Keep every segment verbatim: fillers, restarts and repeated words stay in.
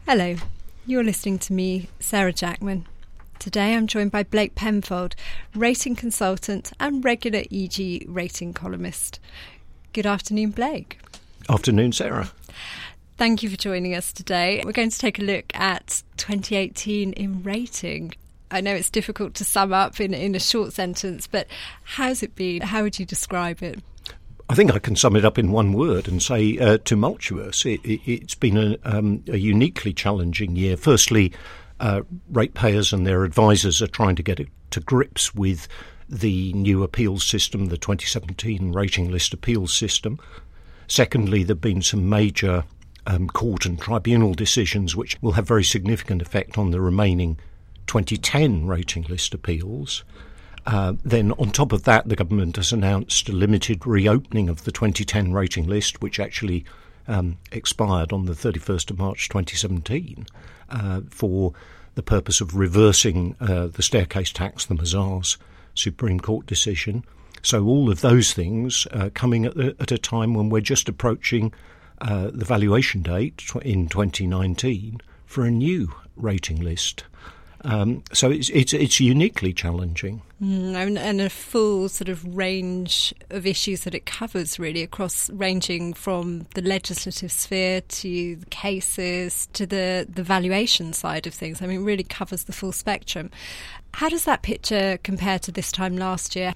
Hello, you're listening to me, Sarah Jackman. Today I'm joined by Blake Penfold, rating consultant and regular E G rating columnist. Good afternoon, Blake. Afternoon, Sarah. Thank you for joining us today. We're going to take a look at twenty eighteen in rating. I know it's difficult to sum up in, in a short sentence, but how's it been? How would you describe it? I think I can sum it up in one word and say uh, tumultuous. It, it, it's been a, um, a uniquely challenging year. Firstly, uh, ratepayers and their advisors are trying to get to grips with the new appeals system, the twenty seventeen rating list appeals system. Secondly, there have been some major um, court and tribunal decisions which will have very significant effect on the remaining twenty ten rating list appeals. Uh, then on top of that, the government has announced a limited reopening of the twenty ten rating list, which actually um, expired on the thirty-first of March twenty seventeen, uh, for the purpose of reversing uh, the staircase tax, the Mazars Supreme Court decision. So all of those things uh, coming at, the, at a time when we're just approaching uh, the valuation date in twenty nineteen for a new rating list. Um, so it's, it's it's uniquely challenging. Mm, and, and a full sort of range of issues that it covers, really, across ranging from the legislative sphere to the cases to the, the valuation side of things. I mean, it really covers the full spectrum. How does that picture compare to this time last year?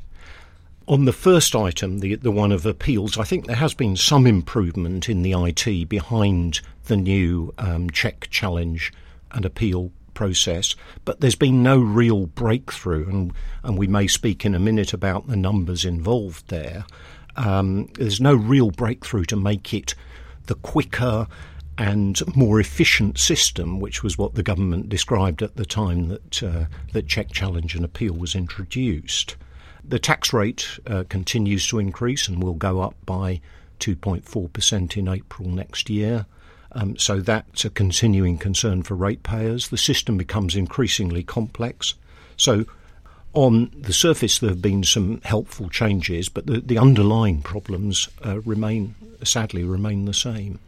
On the first item, the the one of appeals, I think there has been some improvement in the I T behind the new um, check, challenge and appeal process, but there's been no real breakthrough, and, and we may speak in a minute about the numbers involved there. Um, there's no real breakthrough to make it the quicker and more efficient system, which was what the government described at the time that uh, that check, challenge and appeal was introduced. The tax rate uh, continues to increase and will go up by two point four percent in April next year. Um, so that's a continuing concern for ratepayers. The system becomes increasingly complex. So on the surface, there have been some helpful changes, but the, the underlying problems uh, remain, sadly, remain the same.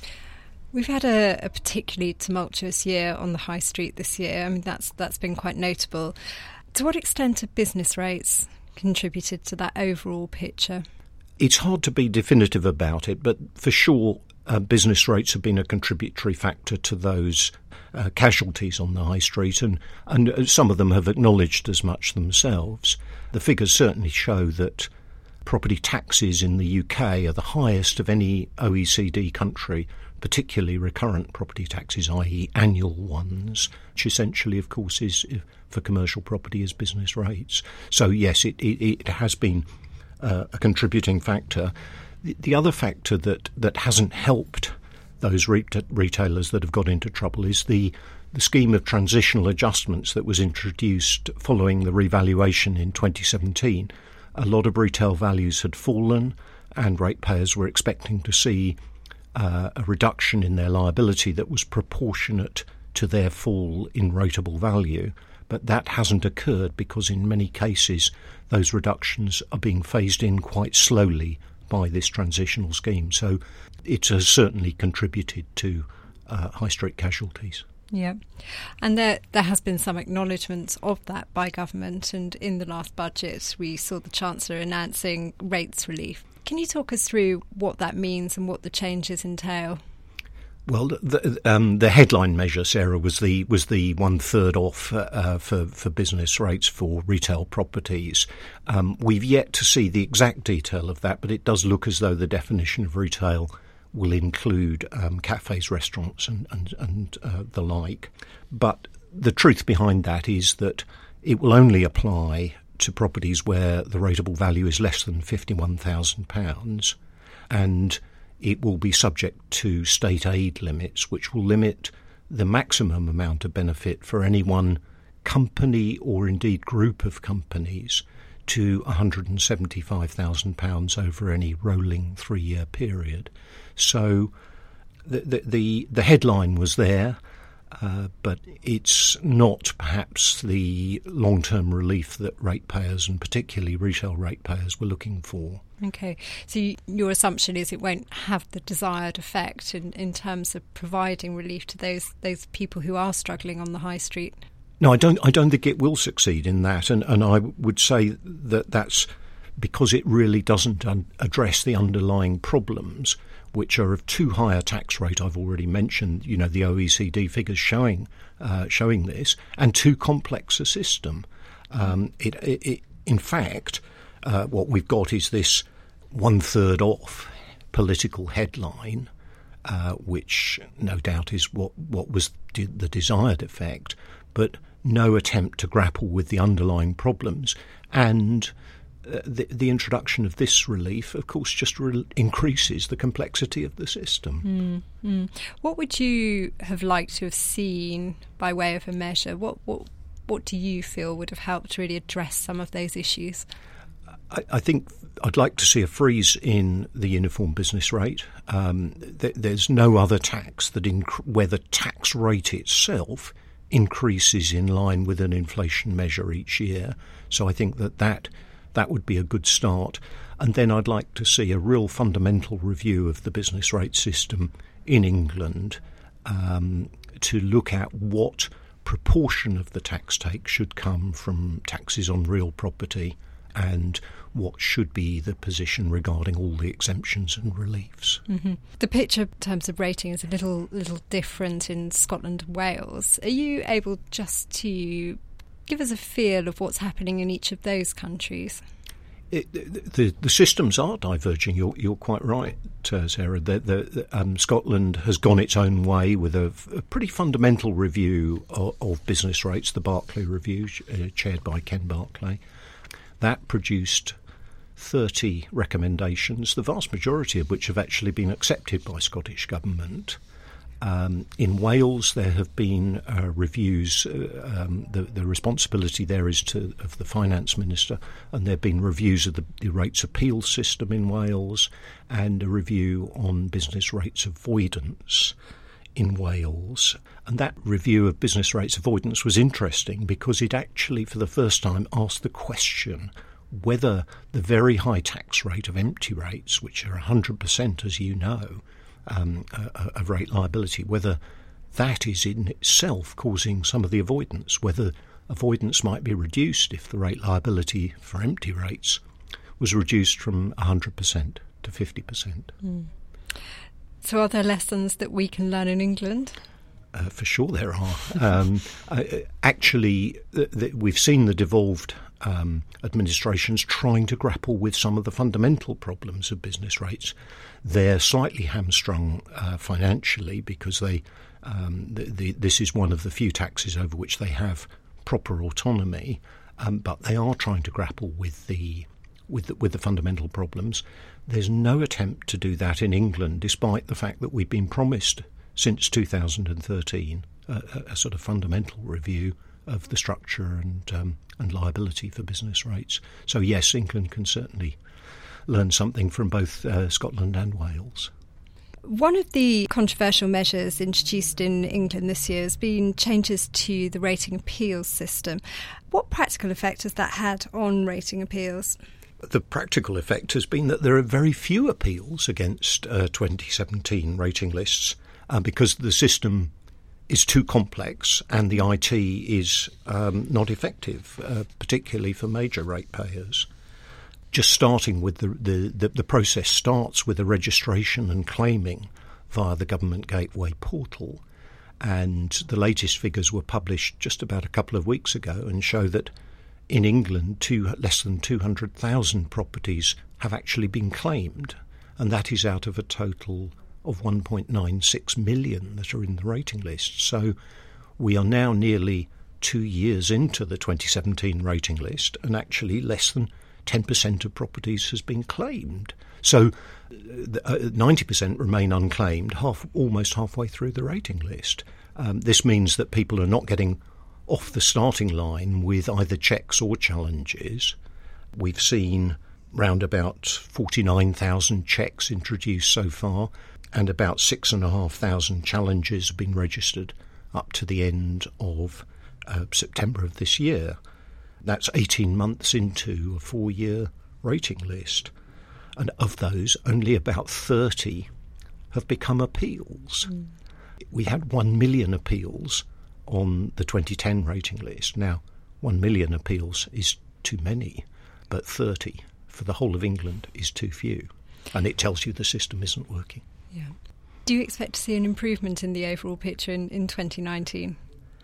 We've had a, a particularly tumultuous year on the high street this year. I mean, that's that's been quite notable. To what extent have business rates contributed to that overall picture? It's hard to be definitive about it, but for sure, Uh, business rates have been a contributory factor to those uh, casualties on the high street, and, and some of them have acknowledged as much themselves. The figures certainly show that property taxes in the U K are the highest of any O E C D country, particularly recurrent property taxes, that is annual ones, which essentially, of course, is for commercial property is business rates. So, yes, it, it, it has been uh, a contributing factor. The other factor that, that hasn't helped those re- retailers that have got into trouble is the, the scheme of transitional adjustments that was introduced following the revaluation in twenty seventeen. A lot of retail values had fallen, and ratepayers were expecting to see uh, a reduction in their liability that was proportionate to their fall in rateable value. But that hasn't occurred because in many cases those reductions are being phased in quite slowly by this transitional scheme. So it has certainly contributed to uh, high street casualties. Yeah, and there there has been some acknowledgement of that by government, and in the last budget we saw the Chancellor announcing rates relief. Can you talk us through what that means and what the changes entail? Well, the, um, the headline measure, Sarah, was the was the one third off uh, for for business rates for retail properties. Um, we've yet to see the exact detail of that, but it does look as though the definition of retail will include um, cafes, restaurants, and and, and uh, the like. But the truth behind that is that it will only apply to properties where the rateable value is less than fifty-one thousand pounds, and it will be subject to state aid limits, which will limit the maximum amount of benefit for any one company or indeed group of companies to one hundred seventy-five thousand pounds over any rolling three-year period. So the the, the, the headline was there, uh, but it's not perhaps the long-term relief that ratepayers and particularly retail ratepayers were looking for. Okay, so you, your assumption is it won't have the desired effect in, in terms of providing relief to those those people who are struggling on the high street? No, I don't. I don't think it will succeed in that, and and I would say that that's because it really doesn't un- address the underlying problems, which are of too high a tax rate. I've already mentioned, you know, the O E C D figures showing uh, showing this, and too complex a system. Um, it, it, it, in fact, uh, what we've got is this one third off political headline, uh, which no doubt is what what was de- the desired effect, but no attempt to grapple with the underlying problems. And uh, the, the introduction of this relief, of course, just re- increases the complexity of the system. Mm, mm. What would you have liked to have seen by way of a measure? What what what do you feel would have helped really address some of those issues? I, I think I'd like to see a freeze in the uniform business rate. Um, th- there's no other tax that inc- where the tax rate itself increases in line with an inflation measure each year. So I think that that, that would be a good start. And then I'd like to see a real fundamental review of the business rate system in England um, to look at what proportion of the tax take should come from taxes on real property and what should be the position regarding all the exemptions and reliefs. Mm-hmm. The picture in terms of rating is a little little different in Scotland and Wales. Are you able just to give us a feel of what's happening in each of those countries? It, the, the systems are diverging. You're, you're quite right, uh, Sarah. The, the, um, Scotland has gone its own way with a, a pretty fundamental review of, of business rates, the Barclay Review, uh, chaired by Ken Barclay. That produced thirty recommendations, the vast majority of which have actually been accepted by Scottish Government. Um, in Wales, there have been uh, reviews. Uh, um, the, the responsibility there is to of the Finance Minister, and there have been reviews of the, the rates appeal system in Wales and a review on business rates avoidance in Wales. And that review of business rates avoidance was interesting because it actually, for the first time, asked the question whether the very high tax rate of empty rates, which are one hundred percent, as you know, um, uh, of rate liability, whether that is in itself causing some of the avoidance, whether avoidance might be reduced if the rate liability for empty rates was reduced from one hundred percent to fifty percent. Mm. So are there lessons that we can learn in England? Uh, for sure there are. Um, uh, actually, th- th- we've seen the devolved um, administrations trying to grapple with some of the fundamental problems of business rates. They're slightly hamstrung uh, financially because they um, the, the, this is one of the few taxes over which they have proper autonomy, um, but they are trying to grapple with the with the, with the fundamental problems. There's no attempt to do that in England, despite the fact that we've been promised since two thousand thirteen a, a sort of fundamental review of the structure and um, and liability for business rates. So yes, England can certainly learn something from both uh, Scotland and Wales. One of the controversial measures introduced in England this year has been changes to the rating appeals system. What practical effect has that had on rating appeals? The practical effect has been that there are very few appeals against uh, twenty seventeen rating lists uh, because the system is too complex and the I T is um, not effective, uh, particularly for major ratepayers. Just starting with the, the, the, the process starts with a registration and claiming via the Government Gateway portal. And the latest figures were published just about a couple of weeks ago and show that in England, two, less than two hundred thousand properties have actually been claimed, and that is out of a total of one point nine six million that are in the rating list. So we are now nearly two years into the twenty seventeen rating list, and actually less than ten percent of properties has been claimed. So uh, ninety percent remain unclaimed, half, almost halfway through the rating list. Um, this means that people are not getting off the starting line with either checks or challenges. We've seen round about forty-nine thousand checks introduced so far, and about six thousand five hundred challenges have been registered up to the end of uh, September of this year. That's eighteen months into a four-year rating list. And of those, only about thirty have become appeals. Mm. We had one million appeals on the twenty ten rating list. Now, one million appeals is too many, but thirty for the whole of England is too few. And it tells you the system isn't working. Yeah. Do you expect to see an improvement in the overall picture in, in twenty nineteen?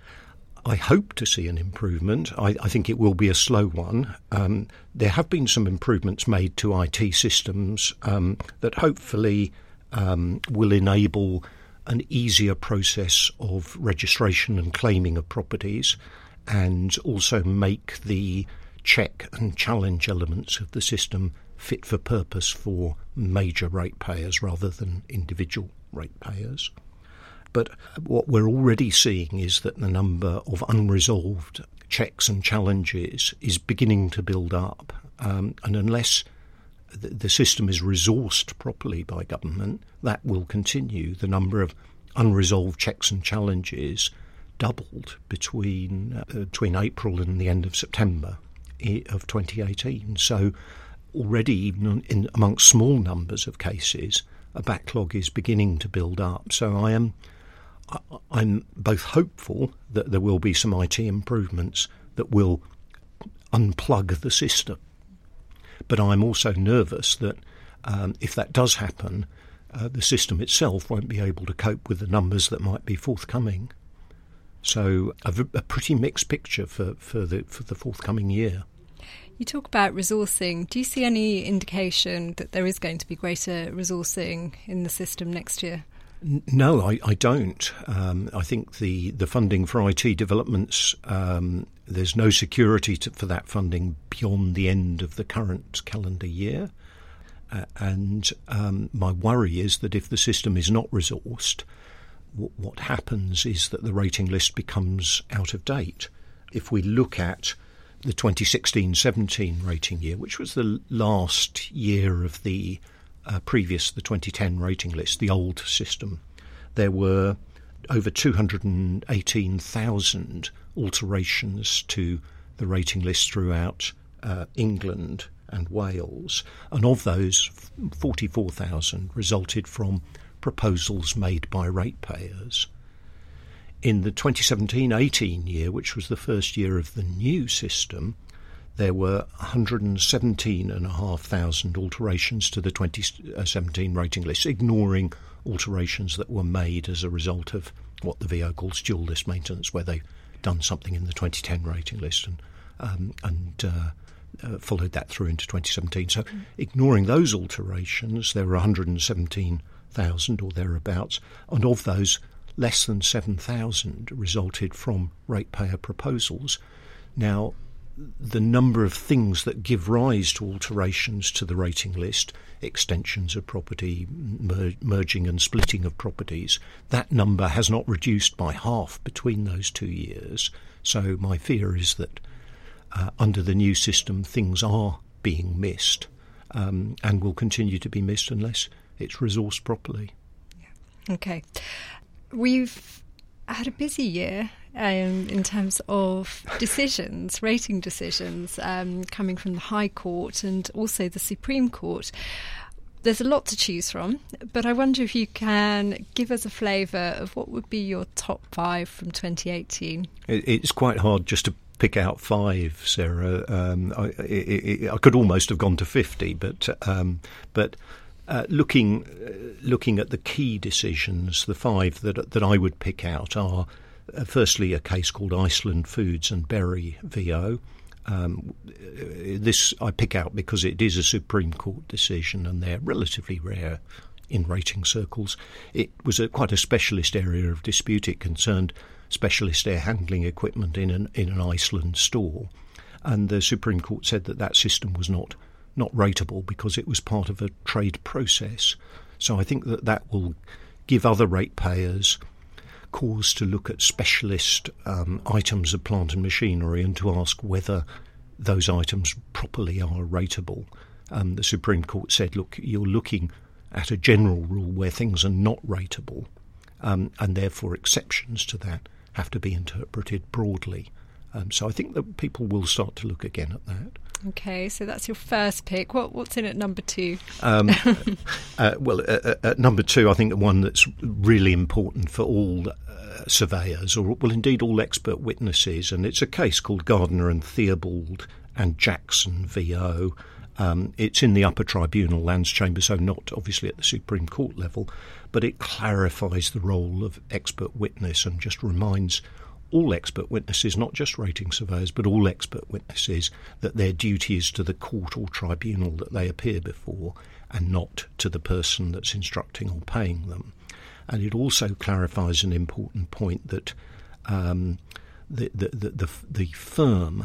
I hope to see an improvement. I, I think it will be a slow one. Um, there have been some improvements made to I T systems um, that hopefully um, will enable an easier process of registration and claiming of properties, and also make the check and challenge elements of the system fit for purpose for major ratepayers rather than individual ratepayers. But what we're already seeing is that the number of unresolved checks and challenges is beginning to build up. Um, and unless the, the system is resourced properly by government, that will continue. The number of unresolved checks and challenges doubled between, uh, between April and the end of September of twenty eighteen. So already, even in, amongst small numbers of cases, a backlog is beginning to build up. So I am I'm both hopeful that there will be some I T improvements that will unplug the system, but I'm also nervous that um, if that does happen, uh, the system itself won't be able to cope with the numbers that might be forthcoming. So a, a pretty mixed picture for, for the for the forthcoming year. You talk about resourcing. Do you see any indication that there is going to be greater resourcing in the system next year? No, I, I don't. Um, I think the, the funding for I T developments, um, there's no security to, for that funding beyond the end of the current calendar year. Uh, and um, my worry is that if the system is not resourced, w- what happens is that the rating list becomes out of date. If we look at the twenty sixteen seventeen rating year, which was the last year of the Uh, previous the twenty ten rating list, the old system, there were over two hundred eighteen thousand alterations to the rating list throughout uh, England and Wales, and of those, forty-four thousand resulted from proposals made by ratepayers. In the twenty seventeen eighteen year, which was the first year of the new system, there were one hundred seventeen thousand five hundred alterations to the twenty seventeen rating list, ignoring alterations that were made as a result of what the V O calls dual list maintenance, where they've done something in the twenty ten rating list and um, and uh, uh, followed that through into twenty seventeen. So mm. ignoring those alterations, there were one hundred seventeen thousand or thereabouts, and of those, less than seven thousand resulted from ratepayer proposals. Now, the number of things that give rise to alterations to the rating list, extensions of property, mer- merging and splitting of properties, that number has not reduced by half between those two years. So my fear is that uh, under the new system, things are being missed um, and will continue to be missed unless it's resourced properly. Yeah. Okay. We've had a busy year um, in terms of decisions, rating decisions, um, coming from the High Court and also the Supreme Court. There's a lot to choose from, but I wonder if you can give us a flavour of what would be your top five from twenty eighteen. It's quite hard just to pick out five, Sarah. Um, I, it, it, I could almost have gone to fifty, but um, but. Uh, looking uh, looking at the key decisions, the five that that I would pick out are, uh, firstly, a case called Iceland Foods and Berry V O. Um, this I pick out because it is a Supreme Court decision and they're relatively rare in rating circles. It was a, quite a specialist area of dispute. It concerned specialist air handling equipment in an, in an Iceland store. And the Supreme Court said that that system was not not rateable because it was part of a trade process. So I think that that will give other ratepayers cause to look at specialist um, items of plant and machinery and to ask whether those items properly are rateable. Um, the Supreme Court said, look, you're looking at a general rule where things are not rateable, um, and therefore exceptions to that have to be interpreted broadly. Um, so I think that people will start to look again at that. Okay, so that's your first pick. What What's in at number two? Um, uh, well, uh, at number two, I think the one that's really important for all uh, surveyors, or well, indeed all expert witnesses, and it's a case called Gardner and Theobald and Jackson V O. Um, it's in the upper tribunal, Lands Chamber, so not obviously at the Supreme Court level, but it clarifies the role of expert witness and just reminds all expert witnesses, not just rating surveyors, but all expert witnesses, that their duty is to the court or tribunal that they appear before and not to the person that's instructing or paying them. And it also clarifies an important point that um, the, the, the, the, the firm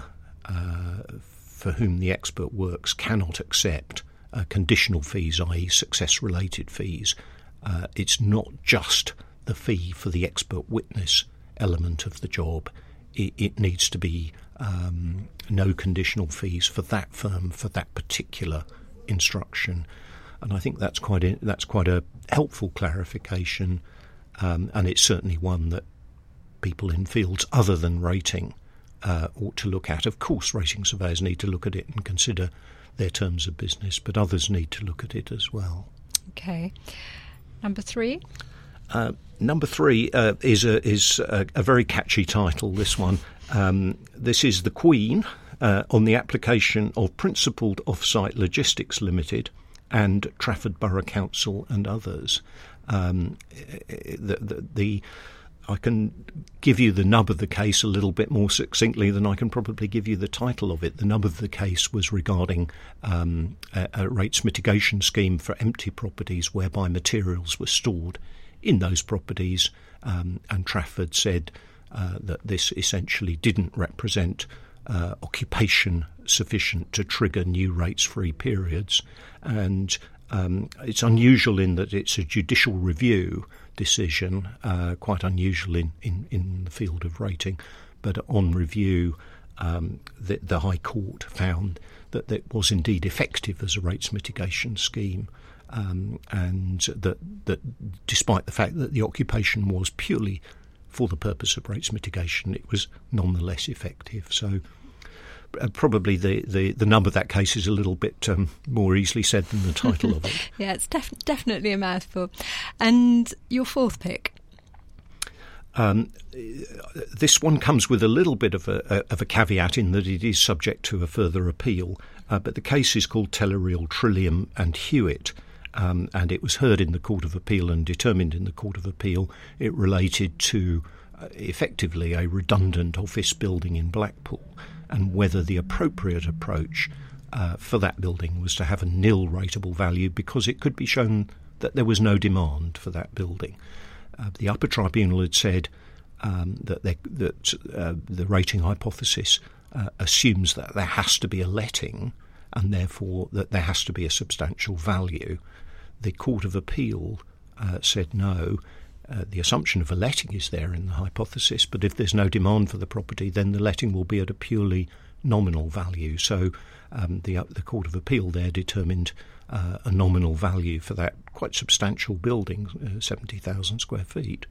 uh, for whom the expert works cannot accept uh, conditional fees, that is success-related fees. Uh, it's not just the fee for the expert witness element of the job. It, it needs to be um, no conditional fees for that firm for that particular instruction, and I think that's quite a, that's quite a helpful clarification, um, and it's certainly one that people in fields other than rating uh, ought to look at. Of course, rating surveyors need to look at it and consider their terms of business, but others need to look at it as well. Okay, number three. Uh, number three uh, is a is a, a very catchy title. This one, um, this is the Queen uh, on the application of Principled Offsite Logistics Limited and Trafford Borough Council and others. Um, the, the, the I can give you the nub of the case a little bit more succinctly than I can probably give you the title of it. The nub of the case was regarding um, a, a rates mitigation scheme for empty properties whereby materials were stored in those properties, um, and Trafford said uh, that this essentially didn't represent uh, occupation sufficient to trigger new rates-free periods. And um, it's unusual in that it's a judicial review decision, uh, quite unusual in, in, in the field of rating, but on review um, the, the High Court found that it was indeed effective as a rates mitigation scheme. Um, and that, that despite the fact that the occupation was purely for the purpose of rates mitigation, it was nonetheless effective. So uh, probably the, the, the number of that case is a little bit um, more easily said than the title of it. Yeah, it's def- definitely a mouthful. And your fourth pick? Um, this one comes with a little bit of a, of a caveat in that it is subject to a further appeal, uh, but the case is called Telereal, Trillium and Hewitt. Um, and it was heard in the Court of Appeal and determined in the Court of Appeal. It related to uh, effectively a redundant office building in Blackpool, and whether the appropriate approach uh, for that building was to have a nil rateable value because it could be shown that there was no demand for that building. Uh, the upper tribunal had said um, that, they, that uh, the rating hypothesis uh, assumes that there has to be a letting and therefore that there has to be a substantial value. The Court of Appeal uh, said no, uh, the assumption of a letting is there in the hypothesis, but if there's no demand for the property, then the letting will be at a purely nominal value. So um, the, uh, the Court of Appeal there determined uh, a nominal value for that quite substantial building, uh, seventy thousand square feet.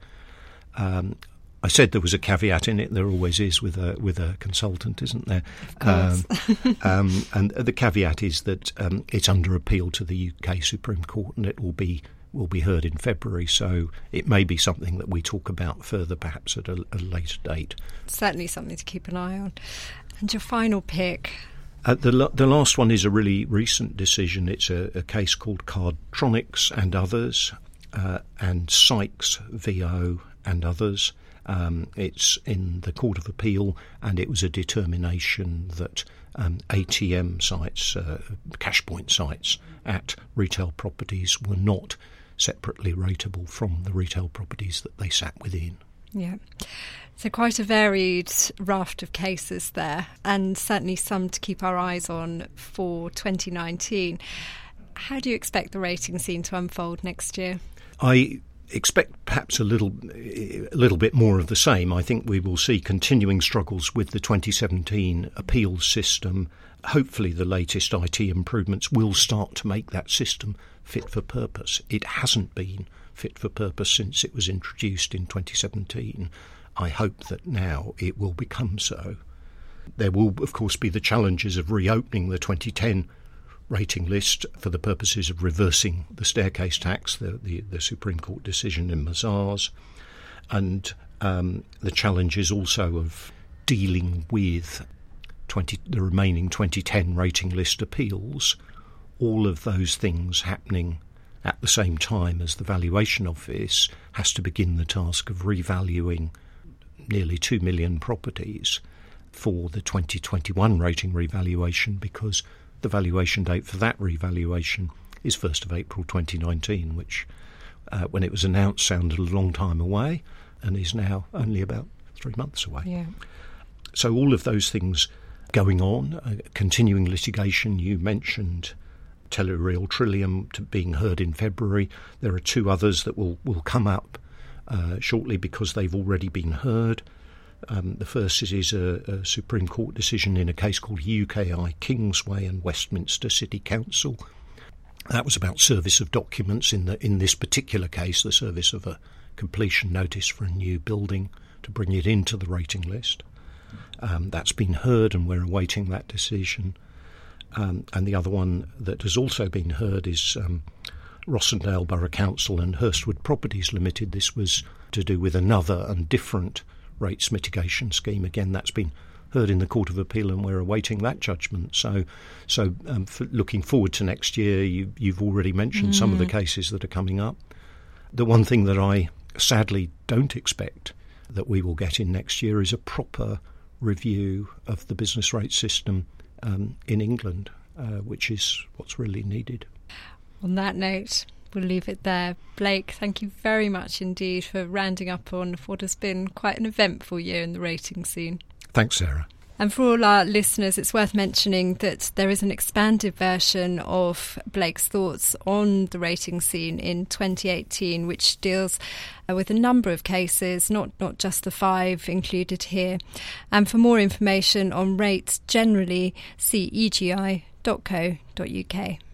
Um, I said there was a caveat in it. There always is with a with a consultant, isn't there? Of course. Um, um, and the caveat is that um, it's under appeal to the U K Supreme Court, and it will be will be heard in February. So it may be something that we talk about further, perhaps at a, a later date. Certainly something to keep an eye on. And your final pick? Uh, the the last one is a really recent decision. It's a, a case called Cardtronics and others, uh, and Sykes V O and others. Um, it's in the Court of Appeal, and it was a determination that um, A T M sites, uh, cash point sites at retail properties were not separately rateable from the retail properties that they sat within. Yeah. So quite a varied raft of cases there, and certainly some to keep our eyes on for twenty nineteen. How do you expect the rating scene to unfold next year? I expect perhaps a little a little bit more of the same. I think we will see continuing struggles with the twenty seventeen appeals system. Hopefully the latest I T improvements will start to make that system fit for purpose. It hasn't been fit for purpose since it was introduced in twenty seventeen. I hope that now it will become so. There will, of course, be the challenges of reopening the twenty ten rating list for the purposes of reversing the staircase tax, the, the, the Supreme Court decision in Mazars, and um, the challenges also of dealing with twenty, the remaining twenty ten rating list appeals, all of those things happening at the same time as the Valuation Office has to begin the task of revaluing nearly two million properties for the twenty twenty-one rating revaluation, because the valuation date for that revaluation is first of April twenty nineteen, which, uh, when it was announced, sounded a long time away and is now only about three months away. Yeah. So all of those things going on, uh, continuing litigation. You mentioned Telereal Trillium to being heard in February. There are two others that will, will come up uh, shortly because they've already been heard. Um, the first is a, a Supreme Court decision in a case called U K I Kingsway and Westminster City Council. That was about service of documents, in the in this particular case, the service of a completion notice for a new building to bring it into the rating list. Um, that's been heard and we're awaiting that decision. Um, and the other one that has also been heard is um, Rossendale Borough Council and Hurstwood Properties Limited. This was to do with another and different rates mitigation scheme. Again, that's been heard in the Court of Appeal and we're awaiting that judgment. So so um, for looking forward to next year, you, you've already mentioned mm. some of the cases that are coming up. The one thing that I sadly don't expect that we will get in next year is a proper review of the business rate system um, in England, uh, which is what's really needed. On that note, we'll leave it there. Blake, thank you very much indeed for rounding up on what has been quite an eventful year in the rating scene. Thanks, Sarah. And for all our listeners, it's worth mentioning that there is an expanded version of Blake's thoughts on the rating scene in twenty eighteen, which deals uh, with a number of cases, not, not just the five included here. And for more information on rates generally, see e g i dot co dot u k.